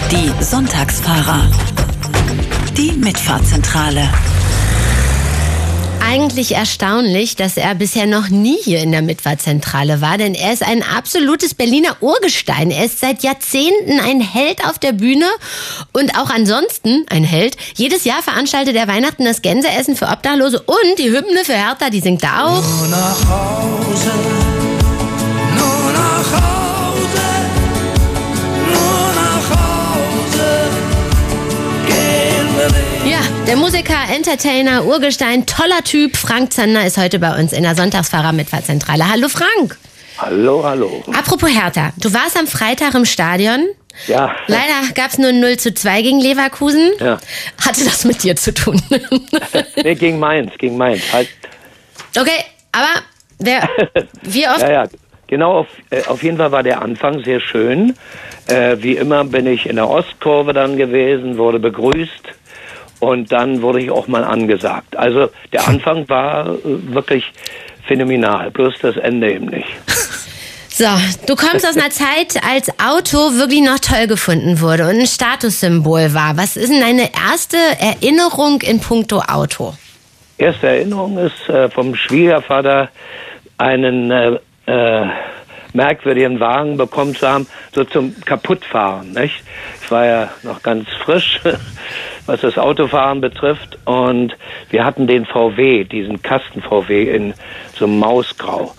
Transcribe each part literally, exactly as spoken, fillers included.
Die Sonntagsfahrer. Die Mitfahrzentrale. Eigentlich erstaunlich, dass er bisher noch nie hier in der Mitfahrzentrale war, denn er ist ein absolutes Berliner Urgestein. Er ist seit Jahrzehnten ein Held auf der Bühne und auch ansonsten ein Held. Jedes Jahr veranstaltet er Weihnachten das Gänseessen für Obdachlose und die Hymne für Hertha, die singt er auch. Nur nach Hause, nur nach Hause, nur nach Hause gehen wir nicht. Ja, der Musiker, Entertainer, Urgestein, toller Typ, Frank Zander ist heute bei uns in der Sonntagsfahrer-Mitfahrzentrale. Hallo Frank. Hallo, hallo. Apropos Hertha, du warst am Freitag im Stadion. Ja. Leider gab es nur null zu zwei gegen Leverkusen. Ja. Hatte das mit dir zu tun? Nee, gegen Mainz, gegen Mainz. Halt. Okay, aber wer, wie oft? Ja, ja, genau, auf, äh, auf jeden Fall war der Anfang sehr schön. Äh, wie immer bin ich in der Ostkurve dann gewesen, wurde begrüßt und dann wurde ich auch mal angesagt. Also der Anfang war äh, wirklich phänomenal, bloß das Ende eben nicht. So, du kommst aus einer Zeit, als Auto wirklich noch toll gefunden wurde und ein Statussymbol war. Was ist denn deine erste Erinnerung in puncto Auto? Erste Erinnerung ist äh, vom Schwiegervater einen äh, äh, merkwürdigen Wagen bekommen zu haben, so zum Kaputtfahren, nicht? Ich war ja noch ganz frisch, was das Autofahren betrifft, und wir hatten den V W, diesen Kasten-V W in so einem Mausgrau.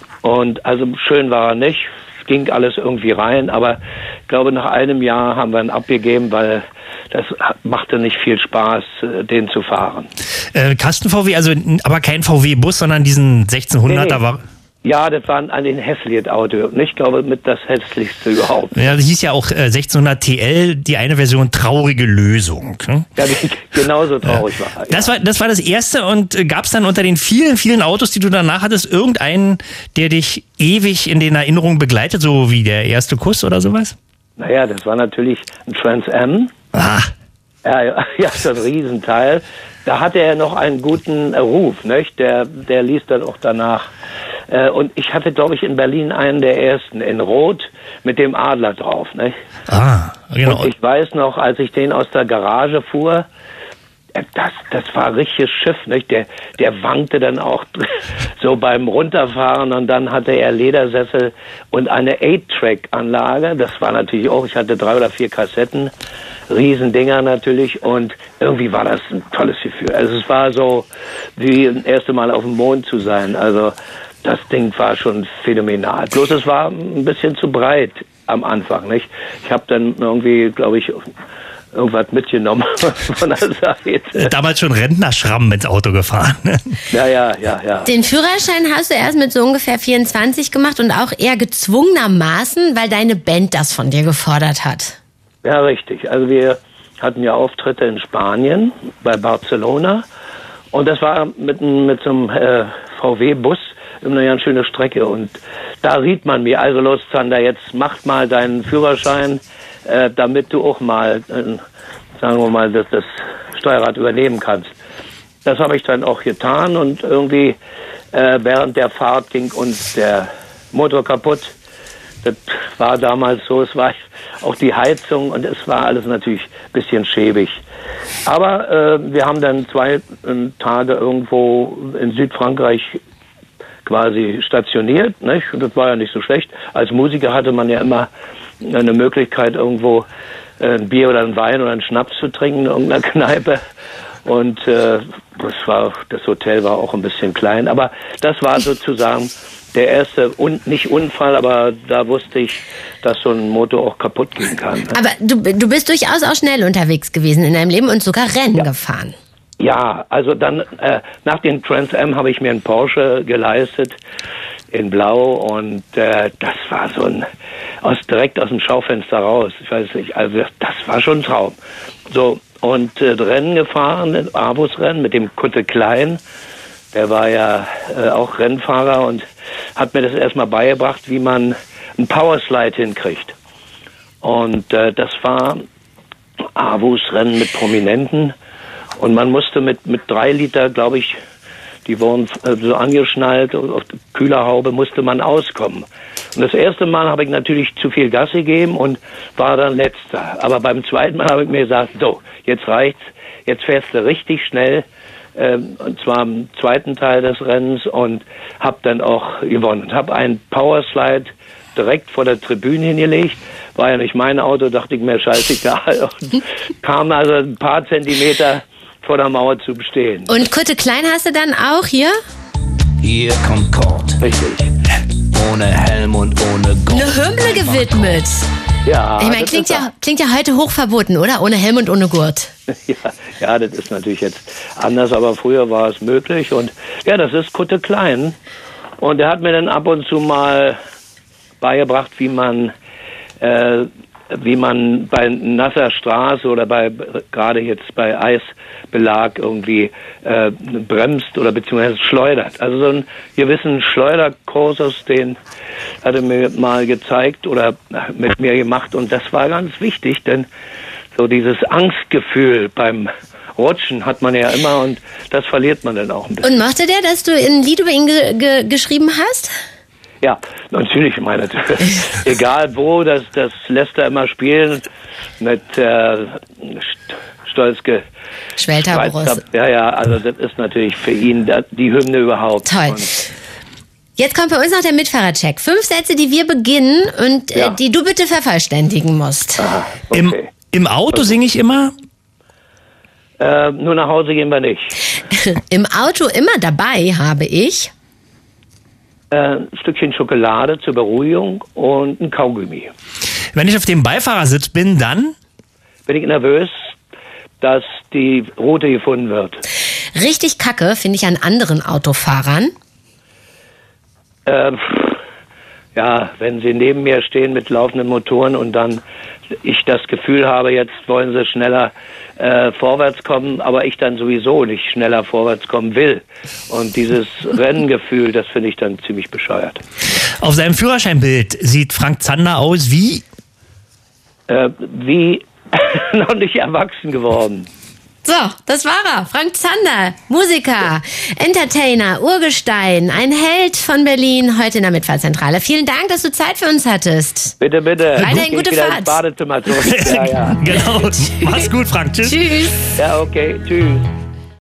Und also schön war er nicht, ging alles irgendwie rein, aber ich glaube, nach einem Jahr haben wir ihn abgegeben, weil das machte nicht viel Spaß, den zu fahren. Äh, Kasten-V W, also aber kein V W-Bus, sondern diesen sechzehnhunderter Nee, war... Ja, das war ein, ein hässliches Auto. Und ich glaube, mit das hässlichste überhaupt. Ja, das hieß ja auch äh, sechzehnhundert T L, die eine Version traurige Lösung. Ne? Ja, die genauso traurig ja. war. Ja. Das war. Das war das erste. Und äh, gab es dann unter den vielen, vielen Autos, die du danach hattest, irgendeinen, der dich ewig in den Erinnerungen begleitet, so wie der erste Kuss oder sowas? Naja, das war natürlich ein Trans Am. Ah. Ja, ja, ja, so ein Riesenteil. Da hatte er noch einen guten Ruf, nicht? Der, der ließ dann auch danach. Äh, und ich hatte, glaube ich, in Berlin einen der ersten in Rot mit dem Adler drauf, nicht? Ah, genau. Und ich weiß noch, als ich den aus der Garage fuhr, äh, das, das war ein richtiges Schiff, nicht? Der, der wankte dann auch so beim Runterfahren, und dann hatte er Ledersessel und eine acht-Track-Anlage. Das war natürlich auch, ich hatte drei oder vier Kassetten. Riesendinger natürlich, und irgendwie war das ein tolles Gefühl. Also es war so, wie das erste Mal auf dem Mond zu sein. Also das Ding war schon phänomenal. Bloß es war ein bisschen zu breit am Anfang, nicht? Ich habe dann irgendwie, glaube ich, irgendwas mitgenommen von der Seite. Damals schon Rentnerschrammen ins Auto gefahren. Ja, ja, ja, ja. Den Führerschein hast du erst mit so ungefähr vierundzwanzig gemacht und auch eher gezwungenermaßen, weil deine Band das von dir gefordert hat. Ja, richtig. Also wir hatten ja Auftritte in Spanien, bei Barcelona. Und das war mit, mit so einem äh, V W-Bus immer eine ganz schöne Strecke. Und da riet man mir, also los Zander, jetzt mach mal deinen Führerschein, äh, damit du auch mal, äh, sagen wir mal, das, das Steuerrad übernehmen kannst. Das habe ich dann auch getan, und irgendwie äh, während der Fahrt ging uns der Motor kaputt. Das war damals so, es war auch die Heizung, und es war alles natürlich ein bisschen schäbig. Aber äh, wir haben dann zwei äh, Tage irgendwo in Südfrankreich quasi stationiert, nicht? Und das war ja nicht so schlecht. Als Musiker hatte man ja immer eine Möglichkeit, irgendwo äh, ein Bier oder ein Wein oder einen Schnaps zu trinken in irgendeiner Kneipe. Und äh, das war, das Hotel war auch ein bisschen klein. Aber das war sozusagen der erste, un, nicht Unfall, aber da wusste ich, dass so ein Motor auch kaputt gehen kann. Ne? Aber du, du bist durchaus auch schnell unterwegs gewesen in deinem Leben und sogar Rennen ja. gefahren. Ja, also dann äh, nach dem Trans Am habe ich mir einen Porsche geleistet in Blau, und äh, das war so ein aus direkt aus dem Schaufenster raus. Ich weiß nicht, also das war schon ein Traum. So, und äh, Rennen gefahren, Avus-Rennen mit dem Kutte Klein. Der war ja äh, auch Rennfahrer und hat mir das erstmal beigebracht, wie man einen Powerslide hinkriegt. Und äh, das war Avus-Rennen mit Prominenten. Und man musste mit, mit drei Liter, glaube ich, die wurden äh, so angeschnallt, auf die Kühlerhaube musste man auskommen. Und das erste Mal habe ich natürlich zu viel Gas gegeben und war dann Letzter. Aber beim zweiten Mal habe ich mir gesagt, so, jetzt reicht's, jetzt fährst du richtig schnell, ähm, und zwar im zweiten Teil des Rennens und habe dann auch gewonnen. Und habe einen Powerslide direkt vor der Tribüne hingelegt, war ja nicht mein Auto, dachte ich mir, scheißegal. Und kam also ein paar Zentimeter vor der Mauer zu bestehen. Und Kutte Klein hast du dann auch hier? Hier kommt Kurt. Richtig. Ohne Helm und ohne Gurt. Eine Hymne gewidmet. Ja, Ich meine, das klingt ist ja, klingt ja heute hoch verboten, oder? Ohne Helm und ohne Gurt. Ja, ja, das ist natürlich jetzt anders, aber früher war es möglich. Und ja, das ist Kutte Klein. Und er hat mir dann ab und zu mal beigebracht, wie man, äh, wie man bei nasser Straße oder bei gerade jetzt bei Eisbelag irgendwie äh, bremst oder beziehungsweise schleudert. Also so einen gewissen Schleuderkursus, den hat er mir mal gezeigt oder mit mir gemacht und das war ganz wichtig, denn so dieses Angstgefühl beim Rutschen hat man ja immer und das verliert man dann auch ein bisschen. Und mochte der, dass du ein Lied über ihn ge ge geschrieben hast? Ja, natürlich, meine egal wo, das, das lässt er immer spielen mit äh, stolz ge Schwelter Brust. Ja, ja, also das ist natürlich für ihn die Hymne überhaupt. Toll. Und jetzt kommt bei uns noch der Mitfahrercheck. Fünf Sätze, die wir beginnen und Ja. äh, die du bitte vervollständigen musst. aha, Im, okay. Im Auto singe ich immer. Äh, nur nach Hause gehen wir nicht. Im Auto immer dabei habe ich. Äh, ein Stückchen Schokolade zur Beruhigung und ein Kaugummi. Wenn ich auf dem Beifahrersitz bin, dann Bin ich nervös, dass die Route gefunden wird. Richtig kacke finde ich an anderen Autofahrern. Äh, ja, wenn sie neben mir stehen mit laufenden Motoren und dann ich das Gefühl habe, jetzt wollen sie schneller äh, vorwärts kommen, aber ich dann sowieso nicht schneller vorwärts kommen will. Und dieses Rennengefühl, das finde ich dann ziemlich bescheuert. auf seinem Führerscheinbild sieht Frank Zander aus wie. Äh, wie noch nicht erwachsen geworden. So, das war er. Frank Zander, Musiker, Entertainer, Urgestein, ein Held von Berlin, heute in der Mitfahrzentrale. Vielen Dank, dass du Zeit für uns hattest. Bitte, bitte. Weiterhin Geh gute wieder Fahrt. ins Badezimmer zurück. Ja, ja. Genau. Mach's gut, Frank. Tschüss. Tschüss. Ja, okay. Tschüss.